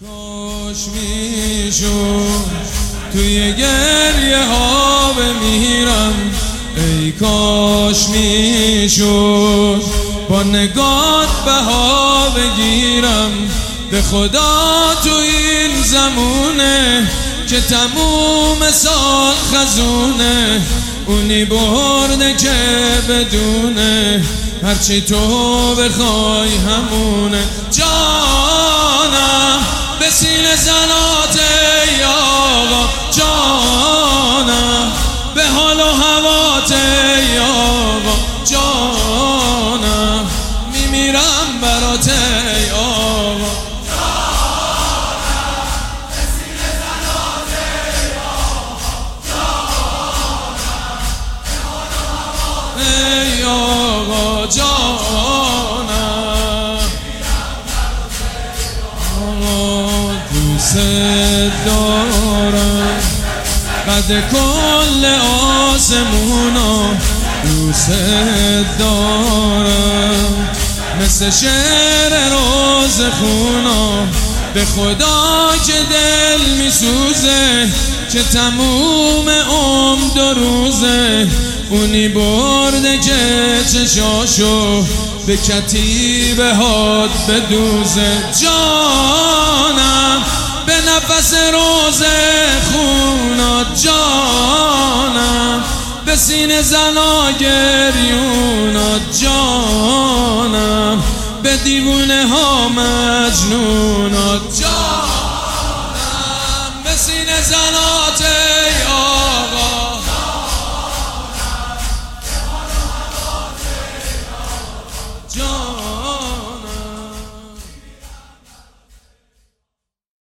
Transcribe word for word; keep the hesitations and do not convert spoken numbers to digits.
کاش میشد توی گریه ها بمیرم، ای کاش میشد با نگات بها بگیرم. به خدا تو این زمونه که تموم سال خزونه، اونی برده که بدونه هرچی تو بخوای همونه. جانم به سینه زنات ای آقا، جانم به حال و هوات ای آقا، جانم میمیرم برات ای آقا. ای آقا جانم آقا دوست دارم، قد کل آسمونا دوست دارم، مثل شعر روز خونا. به خدا که دل میسوزه که تموم عمر دو روزه، اونی برده که چشاشو به کتیبه هات بدوزه. جانم به نفس روز خونات، جانم به سینه زنا گریونات، جانم به دیوونه ها مجنونات، جانم به سینه زنا